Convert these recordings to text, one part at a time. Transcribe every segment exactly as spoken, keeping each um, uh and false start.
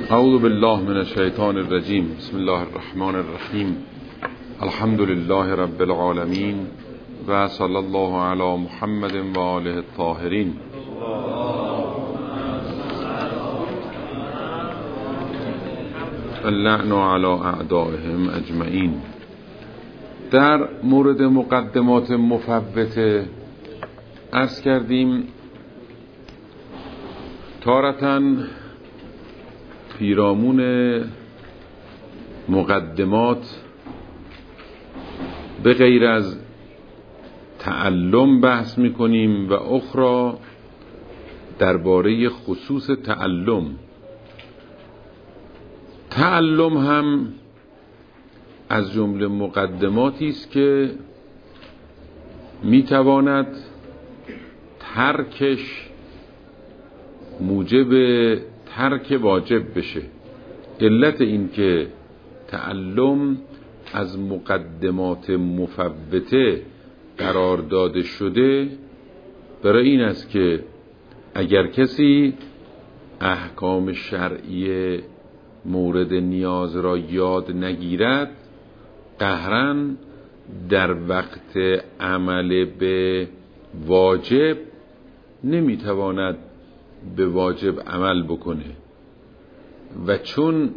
اعوذ بالله من الشیطان الرجیم. بسم الله الرحمن الرحیم. الحمد لله رب العالمین و صلی الله علی محمد و آله الطاهرین. اللعن علی اعدائهم اجمعین. در مورد مقدمات مفوته عرض کردیم تارةً پیرامون مقدمات به غیر از تعلم بحث میکنیم و اخرى درباره خصوص تعلم. تعلم هم از جمله مقدماتی است که میتواند ترکش موجب ترک واجب بشه. علت این که تعلم از مقدمات مفوته قرار داده شده برای این است که اگر کسی احکام شرعی مورد نیاز را یاد نگیرد، قهراً در وقت عمل به واجب نمیتواند به واجب عمل بکنه و چون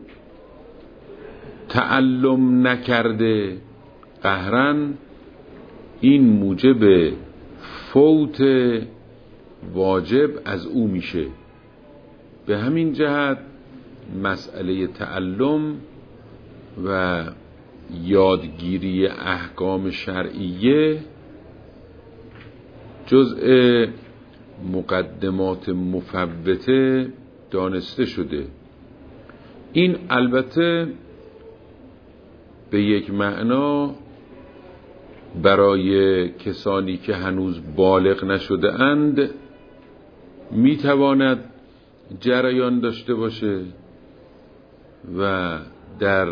تعلم نکرده قهراً این موجب فوت واجب از او میشه. به همین جهت مسئله تعلم و یادگیری احکام شرعیه جزء مقدمات مفوته دانسته شده. این البته به یک معنا برای کسانی که هنوز بالغ نشده اند میتواند جریان داشته باشه و در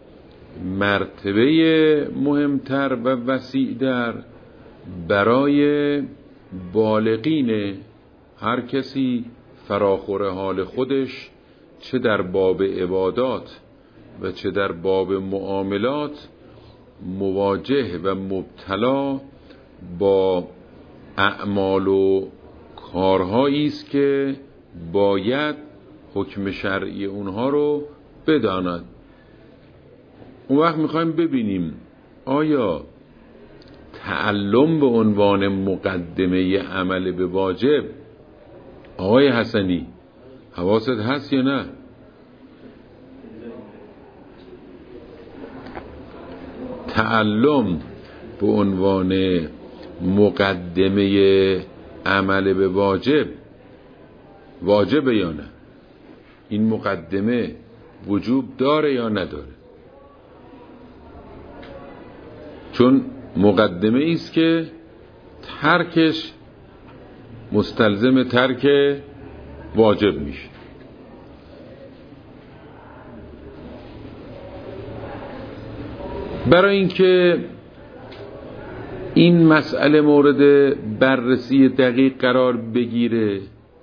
مرتبه مهمتر و وسیع‌تر برای بالغین، هر کسی فراخور حال خودش چه در باب عبادات و چه در باب معاملات مواجه و مبتلا با اعمال و کارهایی است که باید حکم شرعی اونها رو بداند. اون وقت میخوایم ببینیم آیا تعلم به عنوان مقدمه عمل به واجب، آقای حسنی حواست هست یا نه؟ تعلم به عنوان مقدمه عمل به واجب واجبه یا نه؟ این مقدمه وجوب داره یا نداره؟ چون مقدمه ایست که ترکش مستلزم ترک واجب میشه. برای اینکه این مسئله مورد بررسی دقیق قرار بگیره،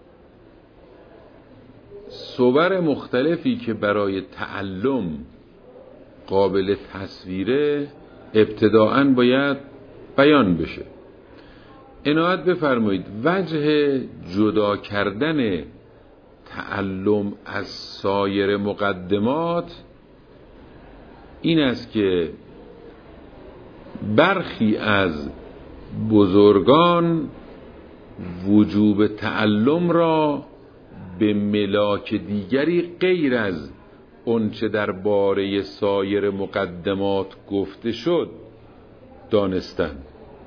صور مختلفی که برای تعلم قابل تصویره ابتداءً باید بیان بشه. عنایت بفرمایید وجه جدا کردن تعلم از سایر مقدمات این است که برخی از بزرگان وجوب تعلم را به ملاک دیگری غیر از اونچه در باره سایر مقدمات گفته شد دانستند.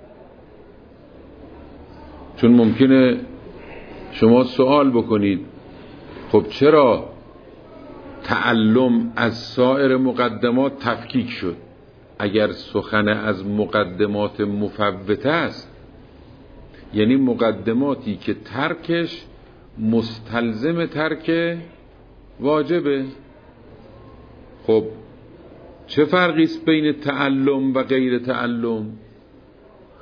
چون ممکنه شما سوال بکنید خب چرا تعلم از سایر مقدمات تفکیک شد؟ اگر سخن از مقدمات مفوته است، یعنی مقدماتی که ترکش مستلزم ترک واجبه، خب چه فرقی است بین تعلم و غیر تعلم؟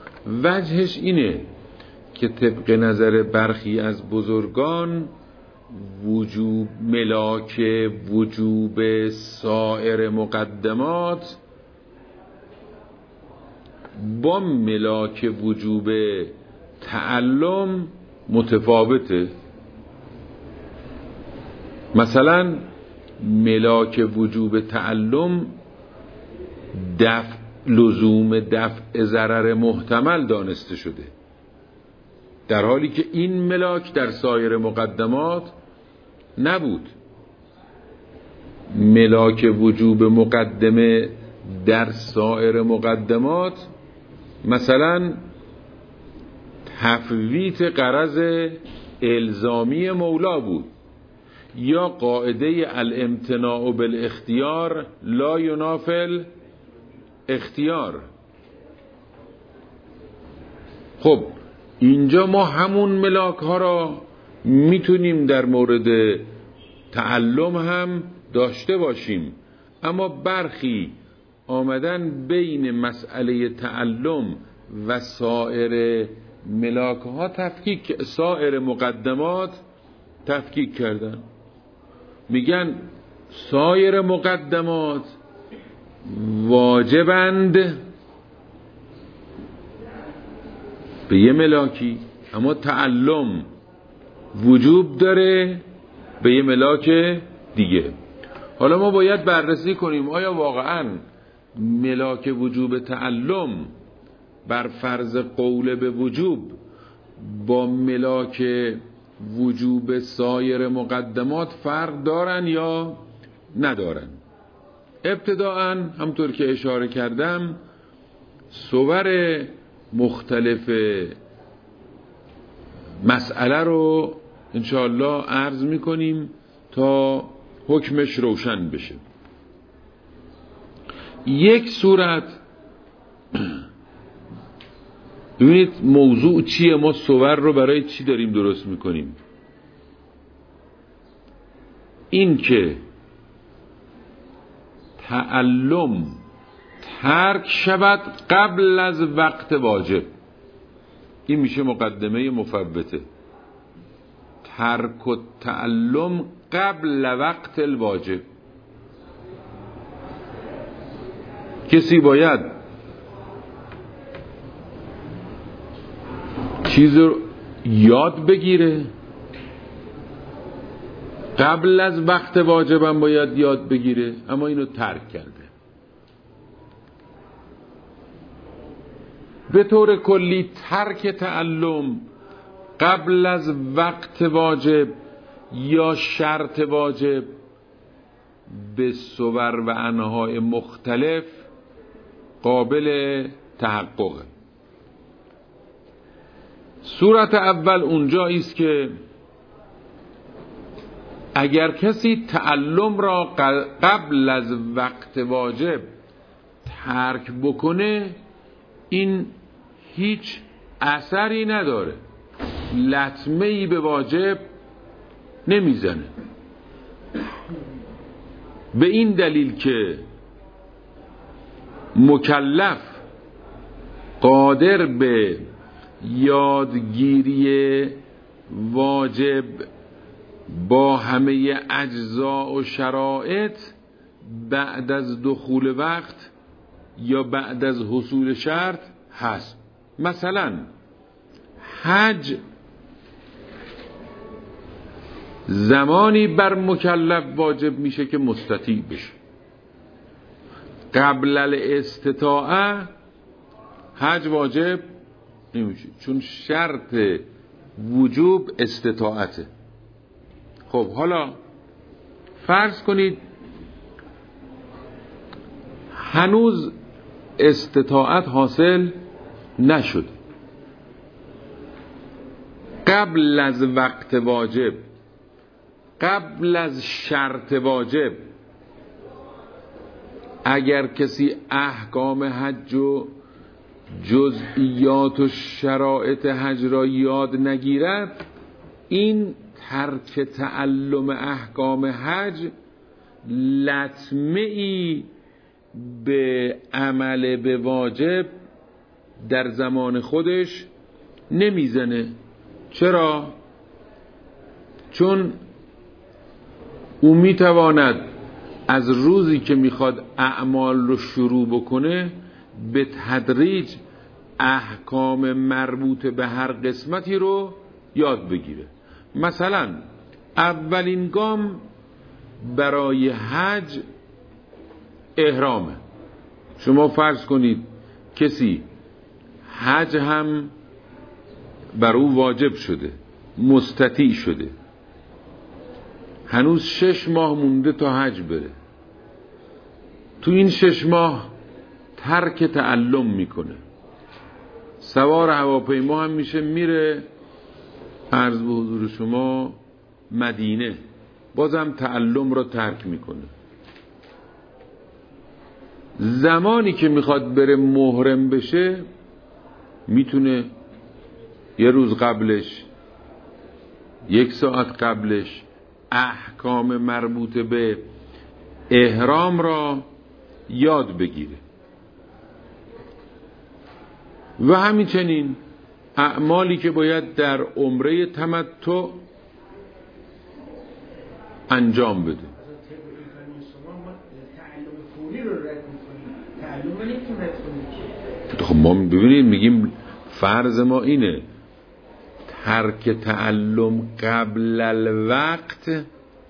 وجهش اینه که طبق نظر برخی از بزرگان وجوب ملاک وجوب سایر مقدمات با ملاک وجوب تعلم متفاوته. مثلا ملاک وجوب تعلم دفع لزوم دفع ضرر محتمل دانسته شده، در حالی که این ملاک در سایر مقدمات نبود. ملاک وجوب مقدمه در سایر مقدمات مثلا تفویت غرض الزامی مولا بود، یا قاعده الامتناع بالاختیار لا ینافی اختیار. خب اینجا ما همون ملاک ها را میتونیم در مورد تعلم هم داشته باشیم، اما برخی آمدن بین مسئله تعلم و سایر ملاک ها تفکیک، سایر مقدمات تفکیک کردن. میگن سایر مقدمات واجبند به یه ملاکی، اما تعلم وجوب داره به یه ملاک دیگه. حالا ما باید بررسی کنیم آیا واقعاً ملاک وجوب تعلم بر فرض قول به وجوب با ملاک وجوب سایر مقدمات فرق دارن یا ندارن. ابتداءً همطور که اشاره کردم صور مختلف مسئله رو انشاءالله عرض میکنیم تا حکمش روشن بشه. یک صورت، ببینید موضوع چیه، ما صور رو برای چی داریم درست میکنیم. این که تعلم ترک شود قبل از وقت واجب، این میشه مقدمه مفوته. ترک التعلم قبل وقت الواجب. کسی باید چیز رو یاد بگیره، قبل از وقت واجبم باید یاد بگیره، اما اینو ترک کرده. به طور کلی ترک تعلم قبل از وقت واجب یا شرط واجب به صور و انواع مختلف قابل تحققه. صورت اول اونجایی است که اگر کسی تعلم را قبل از وقت واجب ترک بکنه، این هیچ اثری نداره، لطمه‌ای به واجب نمیزنه، به این دلیل که مکلف قادر به یادگیری واجب با همه اجزا و شرایط بعد از دخول وقت یا بعد از حصول شرط هست. مثلا حج زمانی بر مکلف واجب میشه که مستطیع بشه. قبل الاستطاعه حج واجب نمیشه، چون شرط وجوب استطاعته. خب حالا فرض کنید هنوز استطاعت حاصل نشد، قبل از وقت واجب، قبل از شرط واجب اگر کسی احکام حج و جزئیات و شرایط حج را یاد نگیرد، این ترک تعلم احکام حج لطمه‌ای به عمل به واجب در زمان خودش نمیزنه. چرا؟ چون او میتواند از روزی که میخواد اعمال رو شروع بکنه به تدریج احکام مربوط به هر قسمتی رو یاد بگیره. مثلا اولین گام برای حج احرامه. شما فرض کنید کسی حج هم بر او واجب شده، مستطیع شده، هنوز شش ماه مونده تا حج بره. تو این شش ماه ترک تعلم میکنه، سوار هواپیما هم میشه، میره عرض به حضور شما مدینه، بازم تعلم رو ترک میکنه. زمانی که میخواد بره محرم بشه میتونه یه روز قبلش، یک ساعت قبلش احکام مربوط به احرام را یاد بگیره و همچنین اعمالی که باید در عمره تمتع انجام بده. خب ما ببینید میگیم فرض ما اینه ترک تعلم قبل الوقت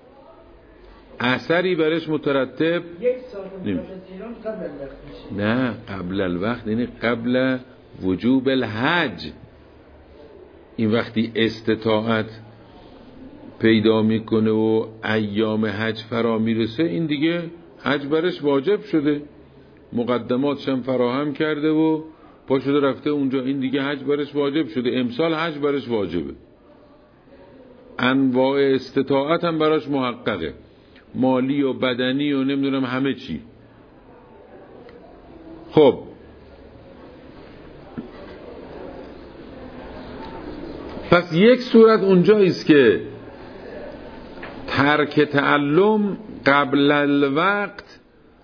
اثری برش مترتب نمیشه. نه قبل الوقت یعنی قبل وجوب الحج. این وقتی استطاعت پیدا میکنه و ایام حج فرا میرسه، این دیگه حج برش واجب شده، مقدماتش هم فراهم کرده و پا شده رفته اونجا، این دیگه حج برش واجب شده، امسال حج برش واجبه، انواع استطاعت هم براش محققه، مالی و بدنی و نمیدونم همه چی. خب پس یک صورت اونجاییست که ترک تعلم قبل الوقت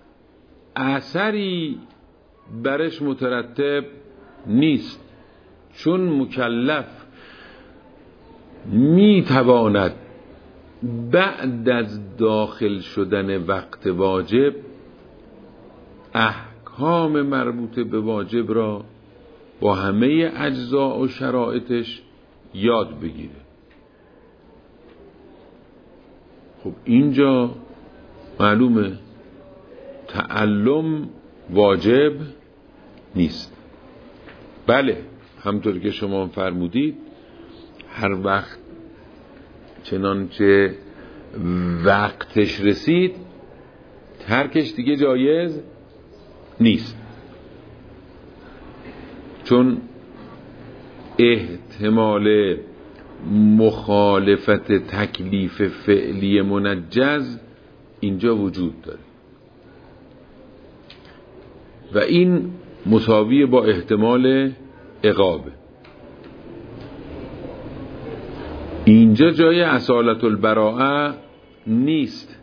اثری برش مترتب نیست، چون مکلف میتواند بعد از داخل شدن وقت واجب احکام مربوط به واجب را با همه اجزا و شرایطش یاد بگیره. خب اینجا معلومه تعلم واجب نیست. بله همطور که شما فرمودید هر وقت چنانچه وقتش رسید ترکش دیگه جایز نیست، چون احتمال مخالفت تکلیف فعلی منجز اینجا وجود داره و این مساوی با احتمال عقابه. اینجا جای اصالت البراءه نیست.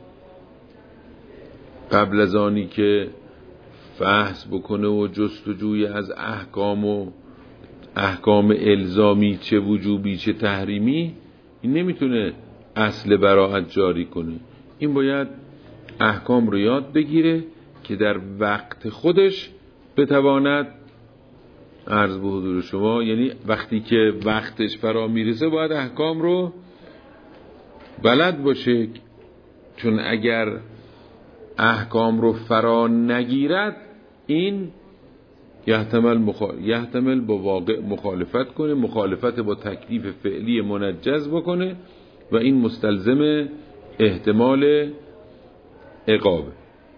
قبل از آنی که فحص بکنه و جستجوی از احکام و احکام الزامی چه وجوبی چه تحریمی، این نمیتونه اصل براءت جاری کنه. این باید احکام رو یاد بگیره که در وقت خودش بتواند عرض به حضور شما، یعنی وقتی که وقتش فرا میرسه باید احکام رو بلد باشه، چون اگر احکام رو فرا نگیرد این یحتمل مخال... یحتمل با واقع مخالفت کنه، مخالفت با تکلیف فعلی منجز بکنه و این مستلزم احتمال عقابه.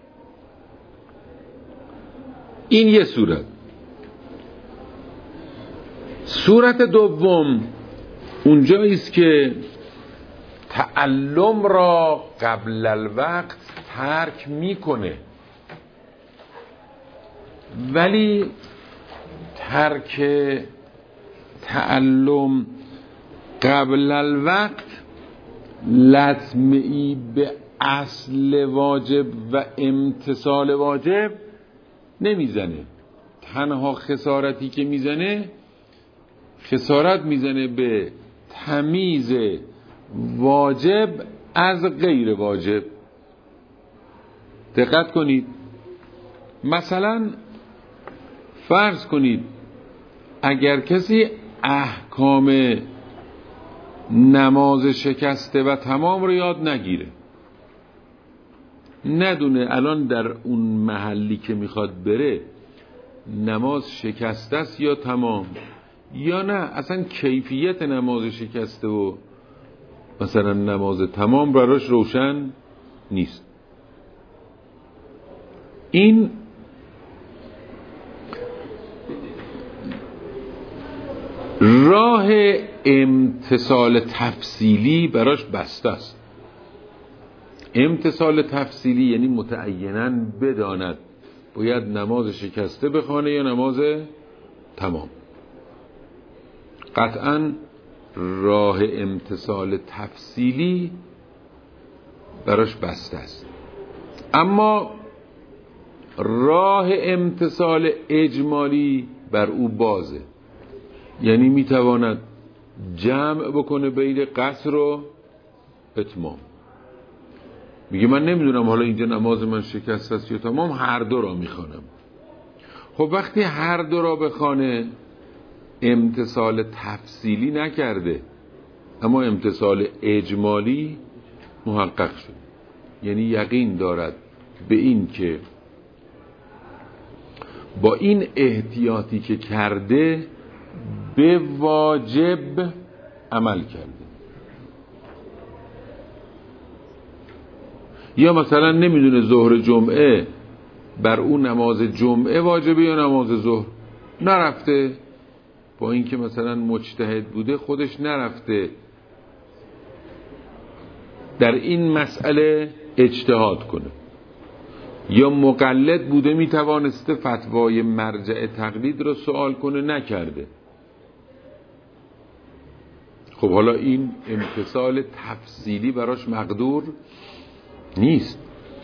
این یه صورت. صورت دوم اونجاییست که تعلم را قبل الوقت ترک میکنه، ولی ترک تعلم قبل الوقت لطمه‌ای به اصل واجب و امتثال واجب نمیزنه. تنها خسارتی که میزنه، خسارت میزنه به تمیز واجب از غیر واجب. دقت کنید، مثلا فرض کنید اگر کسی احکام نماز شکسته و تمام رو یاد نگیره، ندونه الان در اون محلی که میخواد بره نماز شکسته است یا تمام، یا نه اصلا کیفیت نماز شکسته و مثلا نماز تمام براش روشن نیست، این راه امتثال تفصیلی براش بسته است. امتثال تفصیلی یعنی متعیناً بداند باید نماز شکسته بخوانه یا نماز تمام. قطعاً راه امتثال تفصیلی براش بسته است. اما راه امتثال اجمالی بر او بازه، یعنی میتواند جمع بکنه بین قصر و اتمام. میگه من نمیدونم حالا اینجا نماز من شکسته است یا تمام، هر دو را میخوانم. خب وقتی هر دو را بخوانه امتثال تفصیلی نکرده اما امتثال اجمالی محقق شد، یعنی یقین دارد به این که با این احتیاطی که کرده به واجب عمل کرده. یا مثلا نمیدونه ظهر جمعه بر اون نماز جمعه واجبه یا نماز ظهر، نرفته، با اینکه مثلا مجتهد بوده خودش نرفته در این مسئله اجتهاد کنه، یا مقلد بوده میتوانسته فتوای مرجع تقلید رو سوال کنه نکرده. خب حالا این امتثال تفصیلی براش مقدور نیست،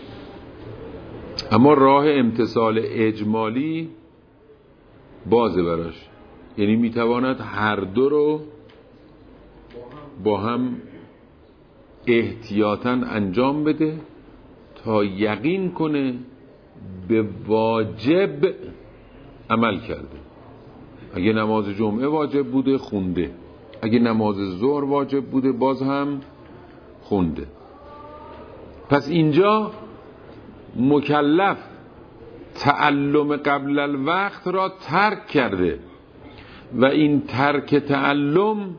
اما راه امتثال اجمالی بازه براش، یعنی میتواند هر دو رو با هم احتیاطاً انجام بده تا یقین کنه به واجب عمل کرده. اگه نماز جمعه واجب بوده خونده، اگه نماز ظهر واجب بوده باز هم خونده. پس اینجا مکلف تعلم قبل الوقت را ترک کرده و این ترک تعلم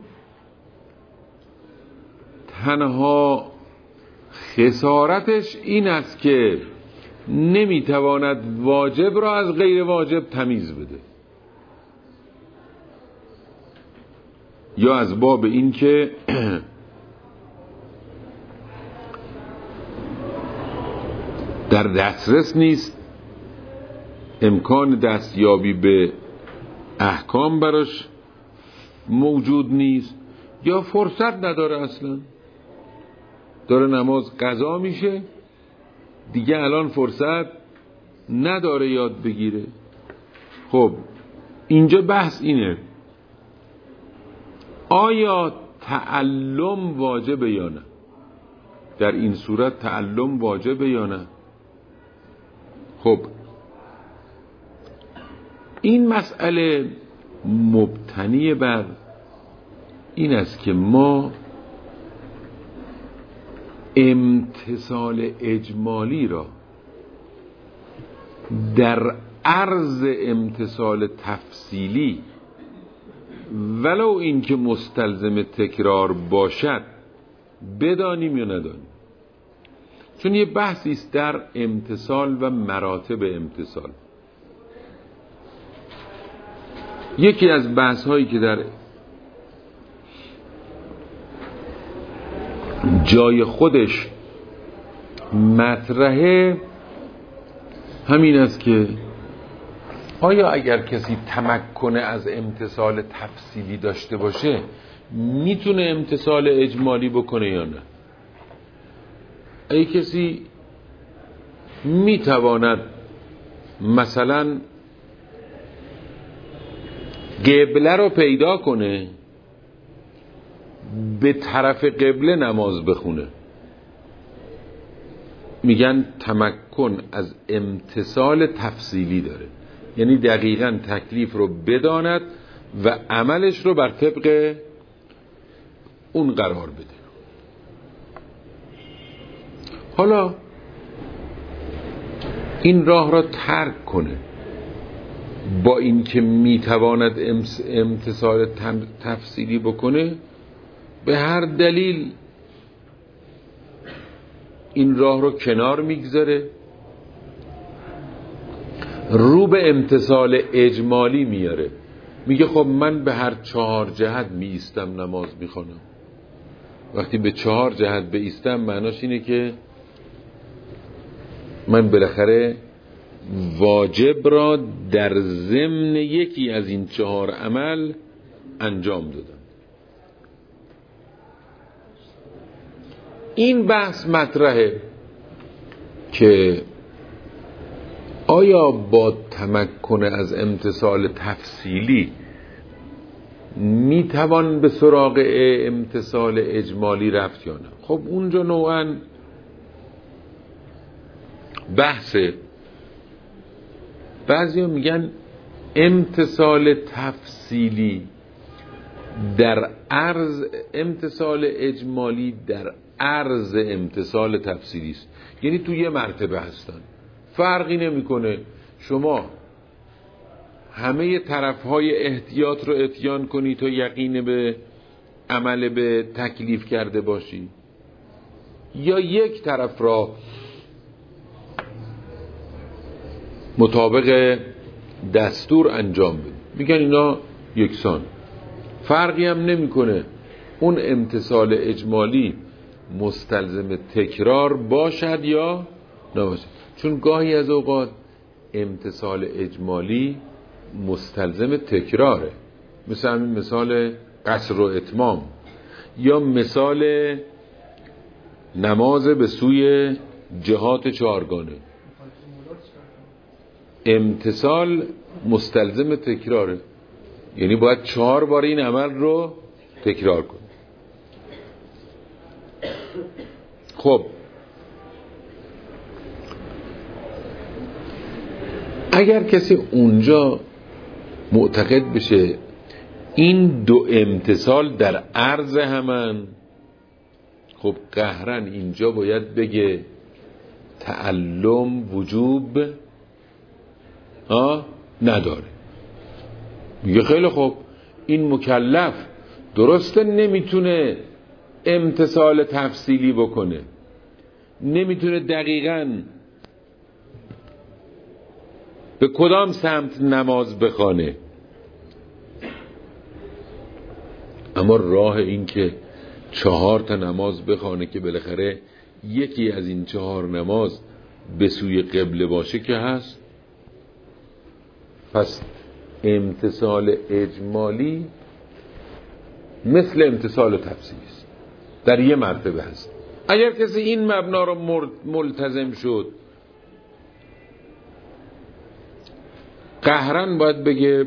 تنها خسارتش این است که نمیتواند واجب را از غیر واجب تمیز بده، یا از باب این که در دسترس نیست، امکان دستیابی به احکام براش موجود نیست، یا فرصت نداره، اصلا داره نماز قضا میشه دیگه الان فرصت نداره یاد بگیره. خب اینجا بحث اینه آیا تعلم واجبه یا نه؟ در این صورت تعلم واجبه یا نه؟ خب این مسئله مبتنی بر این است که ما امتثال اجمالی را در عرض امتثال تفصیلی ولو این که مستلزم تکرار باشد بدانیم یا ندانیم. چون یه بحثی است در امتثال و مراتب امتثال. یکی از بحث هایی که در جای خودش مطرحه همین است که آیا اگر کسی تمکن از امتثال تفصیلی داشته باشه میتونه امتثال اجمالی بکنه یا نه؟ ای کسی میتواند مثلا قبله رو پیدا کنه به طرف قبله نماز بخونه، میگن تمکن از امتثال تفصیلی داره، یعنی دقیقاً تکلیف رو بداند و عملش رو بر طبق اون قرار بده. حالا این راه را ترک کنه با اینکه میتواند امتثال تفصیلی بکنه، به هر دلیل این راه رو کنار میگذاره، رو به امتثال اجمالی میاره. میگه خب من به هر چهار جهت میایستم نماز میخوانم. وقتی به چهار جهت بایستم معناش اینه که من بالاخره واجب را در ضمن یکی از این چهار عمل انجام دادم. این بحث مطرحه که آیا با تمکن از امتثال تفصیلی میتوان به سراغ امتثال اجمالی رفت یا نه؟ خب اونجا نوعاً بحثه. بعضی ها میگن امتثال تفصیلی در عرض امتثال اجمالی در عرض امتثال تفصیلی است، یعنی تو یه مرتبه هستن، فرقی نمیکنه شما همه طرفهای احتیاط رو اتیان کنی تا یقین به عمل به تکلیف کرده باشی، یا یک طرف را مطابق دستور انجام بدی. میگن اینا یکسان، فرقی هم نمیکنه اون امتثال اجمالی مستلزم تکرار باشد یا نباشد، چون گاهی از اوقات امتثال اجمالی مستلزم تکراره، مثل همین مثال قصر و اتمام، یا مثال نماز به سوی جهات چهارگانه. امتثال مستلزم تکراره، یعنی باید چهار بار این عمل رو تکرار کن. خب اگر کسی اونجا معتقد بشه این دو امتثال در عرض همن، خب قهرن اینجا باید بگه تعلم وجوب آه نداره. میگه خیلی خوب، این مکلف درسته نمیتونه امتثال تفصیلی بکنه، نمیتونه دقیقاً به کدام سمت نماز بخوانه، اما راه این که چهار تا نماز بخوانه که بالاخره یکی از این چهار نماز به سوی قبله باشه که هست. پس امتثال اجمالی مثل امتثال تفصیلی است، در یه مرتبه هست. اگر کسی این مبنا رو ملتزم شد، قهرن باید بگه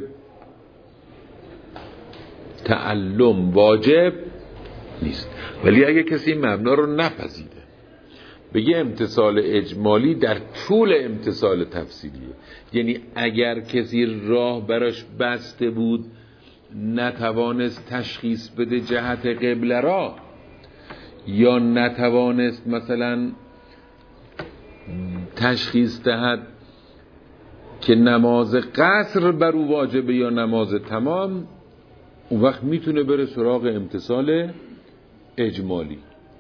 تعلم واجب نیست. ولی اگر کسی این مبنا رو نپذیره، بگه امتثال اجمالی در طول امتثال تفصیلیه، یعنی اگر کسی راه براش بسته بود نتوانست تشخیص بده جهت قبله را، یا نتوانست مثلا تشخیص دهد که نماز قصر بر او واجبه یا نماز تمام، اون وقت میتونه بره سراغ امتثال اجمالی.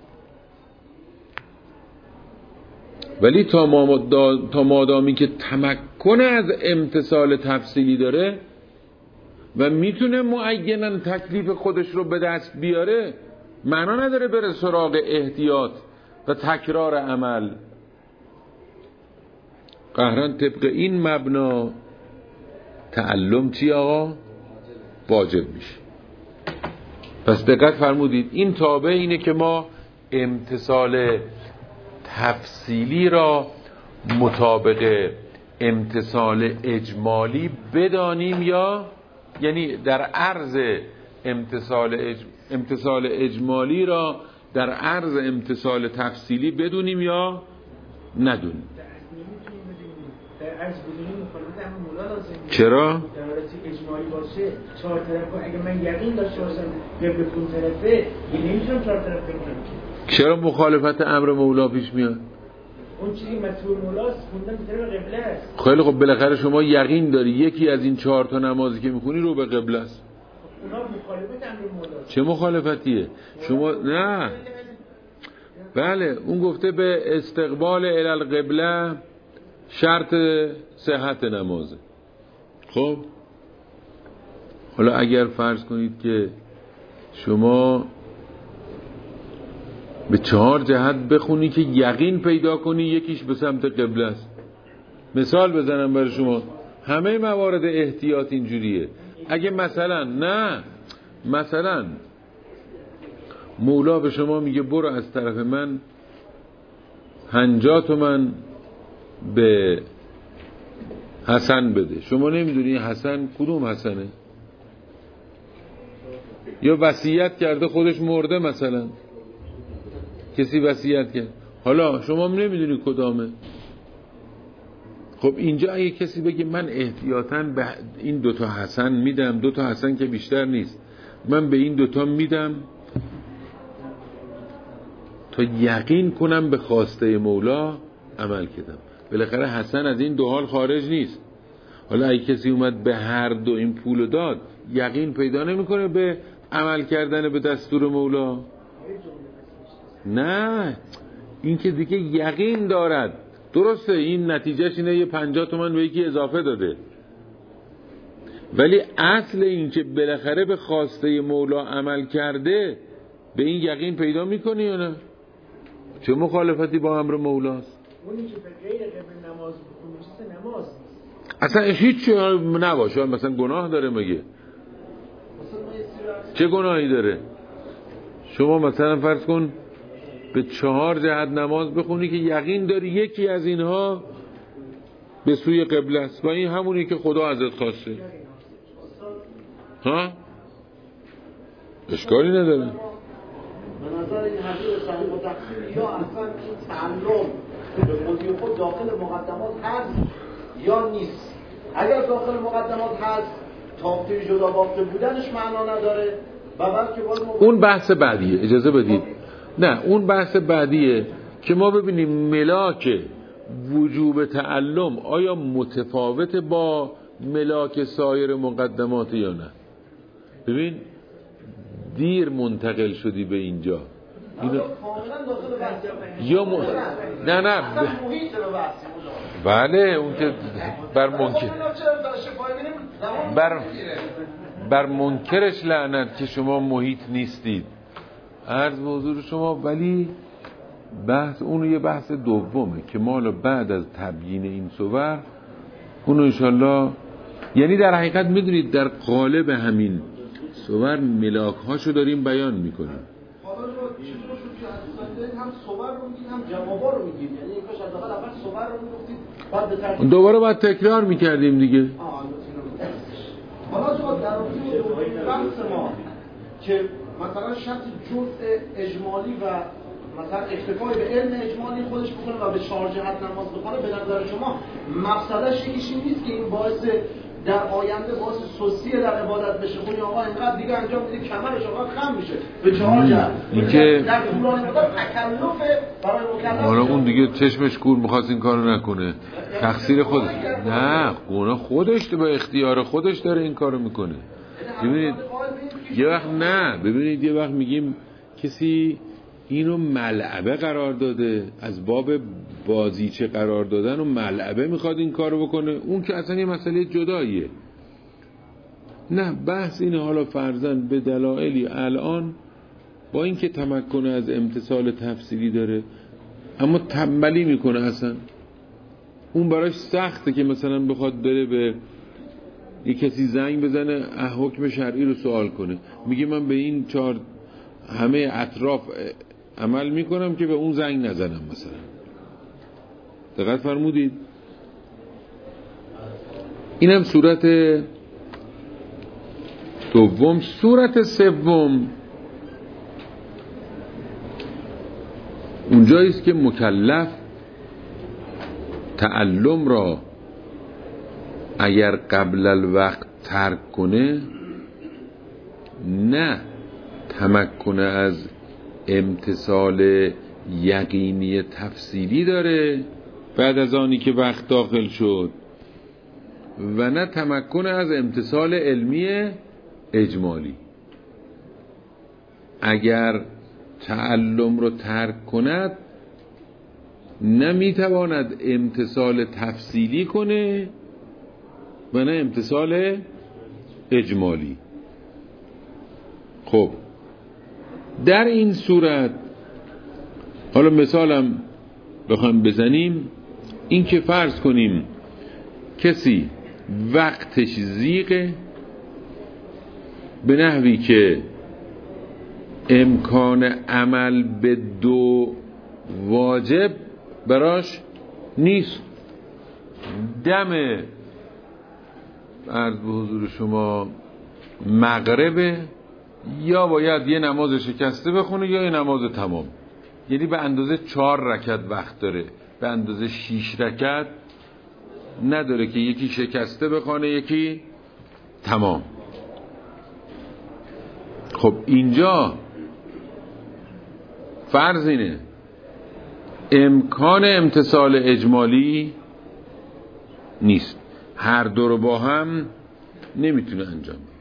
ولی تا مادامی که تمکن از امتثال تفصیلی داره و میتونه معیناً تکلیف خودش رو به دست بیاره، معنا نداره بره سراغ احتیاط و تکرار عمل. قهرن طبق این مبنا تعلم چی آقا؟ واجب میشه. پس دقت فرمودید، این تابع اینه که ما امتثال تفصیلی را مطابق امتثال اجمالی بدانیم، یا یعنی در عرض امتثال اج... امتثال اجمالی را در عرض امتثال تفصیلی بدونیم یا ندونی. چرا؟ اجماعی باشه چهار طرفه، اگه من یقین داشته باشم قبله کدوم طرفه نمیتونم چهار طرف بکنم. چرا مخالفت امر مولا پیش میاد؟ اون چیزی مسئول مولاست خوندن به طرف قبله است. خیلی خب بالاخره شما یقین داری یکی از این چهار تا نمازی که میخونی رو به قبله است. اونا مخالفت امر مولاست. چه مخالفتیه؟ شما نه. بله اون گفته به استقبال الی القبله شرط صحت نمازه. خب حالا اگر فرض کنید که شما به چهار جهت بخونی که یقین پیدا کنی یکیش به سمت قبله است. مثال بزنم برای شما، همه موارد احتیاط اینجوریه. اگه مثلا نه مثلا مولا به شما میگه برو از طرف من پنجاه تومن به حسن بده، شما نمیدونی حسن کدوم حسنه، یا وصیت کرده خودش مرده، مثلا کسی وصیت کرد حالا شما نمیدونی کدامه. خب اینجا اگه کسی بگه من احتیاطاً به این دوتا حسن میدم، دوتا حسن که بیشتر نیست، من به این دوتا میدم تا یقین کنم به خواسته مولا عمل کردم، بالاخره حسن از این دو حال خارج نیست. حالا اگه کسی اومد به هر دو این پول داد یقین پیدا نمیکنه به عمل کردن به دستور مولا؟ نه، این که دیگه یقین دارد. درسته این نتیجهش اینه یه پنجاه تومن به یکی اضافه داده، ولی اصل این که بالاخره به خواسته مولا عمل کرده به این یقین پیدا میکنی یا نه؟ چه مخالفتی با امر مولاست؟ اونی که به غیر قبل نماز بخونه نماز اصلا هیچ نباشه، مثلا گناه داره مگه؟ چه گناهی داره؟ شما مثلا فرض کن به چهار جهت نماز بخونی که یقین داری یکی از اینها به سوی قبله است و این همونی که خدا ازت خواسته. ها؟ اشکالی نداره. به نظر این حدیث صحیح و تقسیم یا اصلا این تعلم به خودی خود داخل مقدمات هست یا نیست. اگر داخل مقدمات هست تافته جدا بافته بودنش معنا نداره و بلکه باز اون بحث بعدیه. اجازه بدید. نه اون بحث بعدیه که ما ببینیم ملاک وجوب تعلم آیا متفاوت با ملاک سایر مقدمات یا نه. ببین دیر منتقل شدی به اینجا اینو... یا م... نه نه ب... بله اون که بر منکر بر بر منکرش لعنت که شما محیط نیستید، عرض به حضور شما. ولی بحث اونو یه بحث دومه که ما بعد از تبیین این صور اونو انشالله، یعنی در حقیقت میدونید در قالب همین صور ملاک هاشو داریم بیان میکنیم. حالا رو چیزی رو شد که از هم صور رو میگید هم جوابا رو میگید، یعنی یکاش از اول اول صور رو میگفتید بعد به ترتیب دوباره باید تکرار میکردیم دیگه. حالا شما در اون بحث ما که مثلا شرط جزء اجمالی و مثلا اکتفای به علم اجمالی خودش بکنه و به چهار جهت نماز بخونه، به نظر شما مقصدش یکیش این نیست که این باعث در آینده باعث سوسیه در عبادت بشه؟ خونی آقا اینقدر دیگه انجام میده کمرش آقا خم میشه به چهار جهت، این که در طولانی مدت تکلفه برای مکلف. حالا اون دیگه چشمش کور میخواست این کارو نکنه، تقصیر خودش. نه گناه خودش به اختیار خودش داره این کارو میکنه. ببینید یه وقت نه ببینید یه وقت میگیم کسی اینو ملعبه قرار داده، از باب بازیچه قرار دادن و ملعبه میخواد این کارو بکنه، اون که اصلا یه مسئله جداییه. نه بحث اینه حالا فرضاً به دلایلی الان با اینکه تمکن از امتثال تفصیلی داره اما تنبلی میکنه، اصلا اون براش سخته که مثلا بخواد بره به یک کسی زنگ بزنه حکم شرعی رو سوال کنه، میگه من به این چهار همه اطراف عمل میکنم که به اون زنگ نزنم مثلا. دقت فرمودید؟ اینم صورت دوم. صورت سوم اونجاییست که مکلف تعلم را اگر قبل الوقت ترک کنه نه تمکن از امتثال یقینی تفصیلی داره بعد از آنی که وقت داخل شد و نه تمکن از امتثال علمی اجمالی. اگر تعلم رو ترک کند نه میتواند امتثال تفصیلی کنه و نه امتثال اجمالی. خب در این صورت حالا مثالم بخوایم بزنیم، این که فرض کنیم کسی وقتش زیغه به نحوی که امکان عمل به دو واجب براش نیست، دم عرض به حضور شما مغربه، یا باید یه نماز شکسته بخونه یا یه نماز تمام، یعنی به اندازه چهار رکعت وقت داره، به اندازه شیش رکعت نداره که یکی شکسته بخونه یکی تمام. خب اینجا فرض اینه امکان امتثال اجمالی نیست، هر دو رو با هم نمیتونه انجام بده.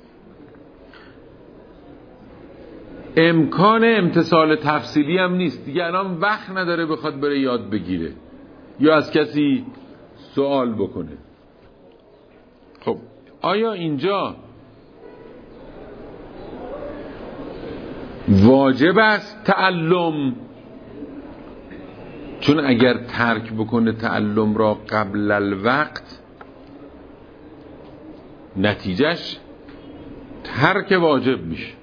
امکان امتثال تفصیلی هم نیست، دیگه الان وقت نداره بخواد بره یاد بگیره یا از کسی سوال بکنه. خب آیا اینجا واجب است تعلم؟ چون اگر ترک بکنه تعلم را قبل الوقت نتیجهش ترک واجب میشه،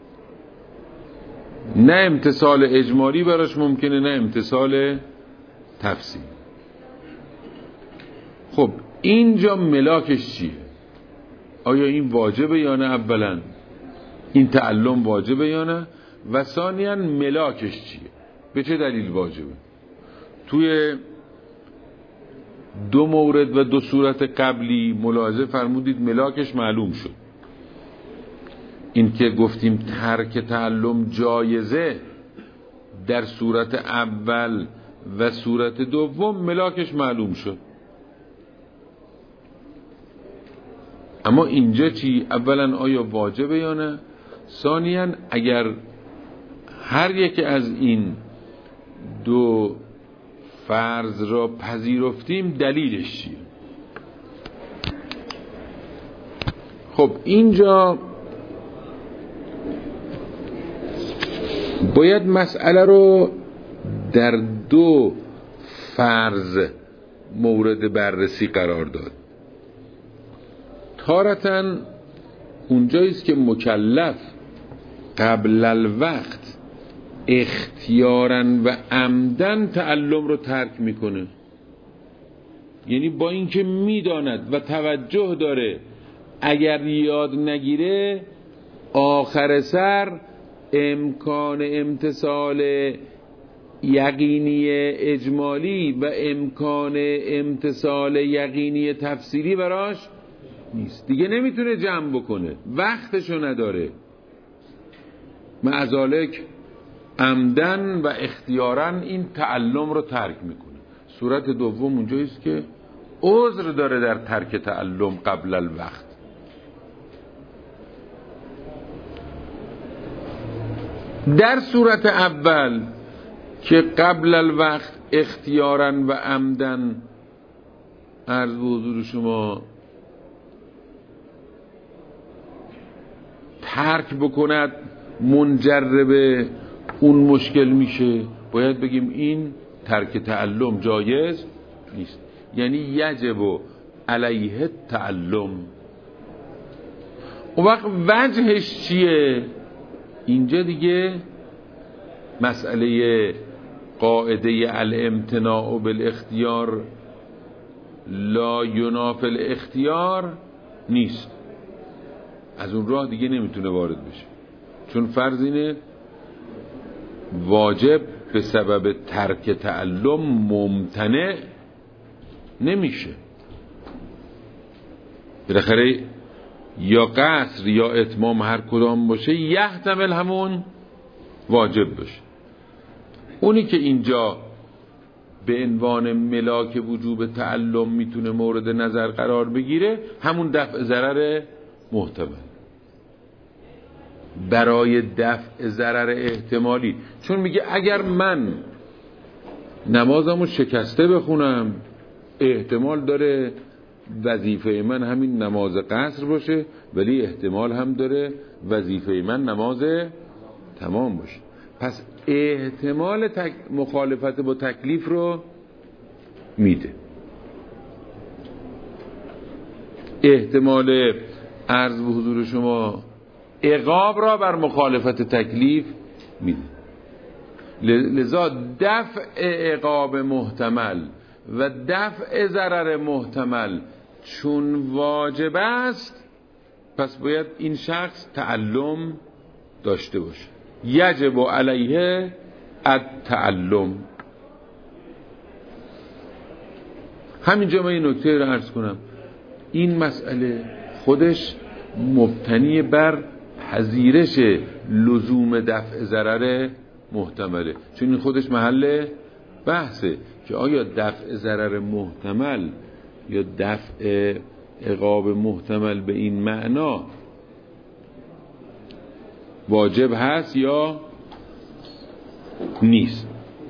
نه امتثال اجمالی براش ممکنه نه امتثال تفصیلی. خب اینجا ملاکش چیه؟ آیا این واجبه یا نه؟ اولا این تعلم واجبه یا نه؟ و ثانیاً ملاکش چیه؟ به چه دلیل واجبه؟ توی دو مورد و دو صورت قبلی ملاحظه فرمودید ملاکش معلوم شد. این که گفتیم ترک تعلم جایزه در صورت اول و صورت دوم ملاکش معلوم شد. اما اینجا چی؟ اولا آیا واجبه یا نه؟ ثانیاً اگر هر یک از این دو فرض را پذیرفتیم دلیلش چیه؟ خب اینجا باید مسئله رو در دو فرض مورد بررسی قرار داد. تارتاً اونجاییست که مکلف قبل الوقت اختیاراً و عمدن تعلم رو ترک میکنه، یعنی با اینکه میداند و توجه داره اگر یاد نگیره آخر سر امکان امتثال یقینی اجمالی و امکان امتثال یقینی تفسیری براش نیست، دیگه نمیتونه جمع بکنه، وقتشو نداره، معذالک عمدن و اختیارن این تعلم رو ترک میکنه. صورت دوم اونجاییست که عذر داره در ترک تعلم قبل الوقت. در صورت اول که قبل الوقت اختیارن و عمدن عرض به حضور شما ترک بکند منجرب اون مشکل میشه، باید بگیم این ترک تعلم جایز نیست، یعنی یجب علیه تعلم. اون وقت وجهش چیه؟ اینجا دیگه مسئله قاعده الامتناع بالاختیار لا ینافی الاختیار نیست، از اون راه دیگه نمیتونه وارد بشه، چون فرض اینه واجب به سبب ترک تعلم ممتنع نمیشه. بالاخره یا قصر یا اتمام هر کدام باشه یحتمل همون واجب باشه. اونی که اینجا به عنوان ملاک وجوب تعلم میتونه مورد نظر قرار بگیره همون دفع ضرر محتمل، برای دفع ضرر احتمالی. چون میگه اگر من نمازمو شکسته بخونم احتمال داره وظیفه من همین نماز قصر باشه، ولی احتمال هم داره وظیفه من نماز تمام باشه. پس احتمال تک... مخالفت با تکلیف رو میده، احتمال عرض به حضور شما عقاب را بر مخالفت تکلیف میده. لذا دفع عقاب محتمل و دفع ضرر محتمل چون واجب است، پس باید این شخص تعلم داشته باشه. یجب علیه التعلم. همینجا من این نکته رو عرض کنم، این مسئله خودش مبتنی بر پذیرش لزوم دفع ضرر محتمله، چون این خودش محل بحثه که آیا دفع ضرر محتمل یا دفع عقاب محتمل به این معنا واجب هست یا نیست.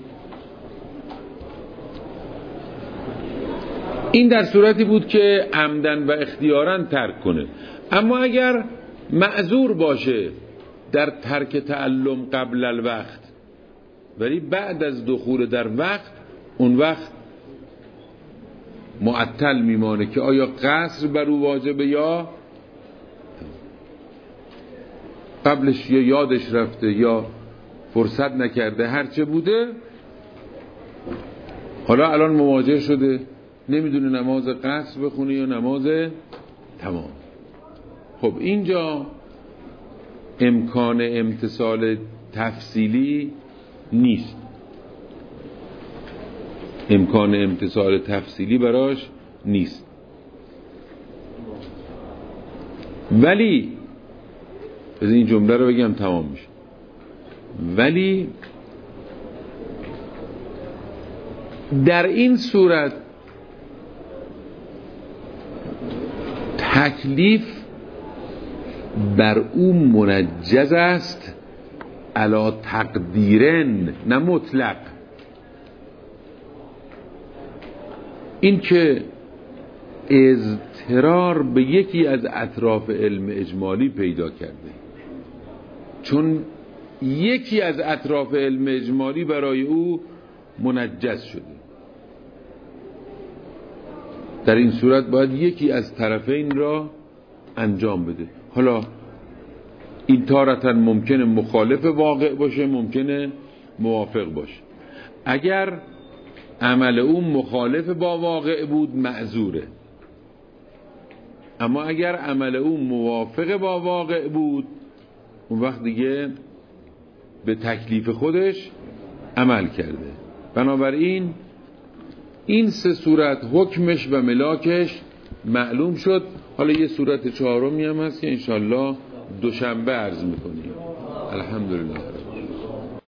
این در صورتی بود که عمدن و اختیارا ترک کنه. اما اگر معذور باشه در ترک تعلم قبل الوقت ولی بعد از دخول در وقت، اون وقت معطل میمانه که آیا قصر بر او واجبه یا قبلش یا یادش رفته یا فرصت نکرده، هرچه بوده حالا الان مواجه شده نمیدونه نماز قصر بخونه یا نماز تمام. خب اینجا امکان امتثال تفصیلی نیست، امکان امتثال تفصیلی براش نیست. ولی از این جمله رو بگم تمام میشه. ولی در این صورت تکلیف بر او منجز است علی تقدیرن، نه مطلق. این که اضطرار به یکی از اطراف علم اجمالی پیدا کرده، چون یکی از اطراف علم اجمالی برای او منجز شده. در این صورت باید یکی از طرفین را انجام بده. حالا این تارتاً ممکنه مخالف واقع باشه، ممکنه موافق باشه. اگر عمل او مخالف با واقع بود معذوره، اما اگر عمل او موافق با واقع بود اون وقت دیگه به تکلیف خودش عمل کرده. بنابراین این سه صورت حکمش و ملاکش معلوم شد. حالا یه صورت چهارمی هم هست که انشالله دوشنبه عرض میکنیم. الحمدلله.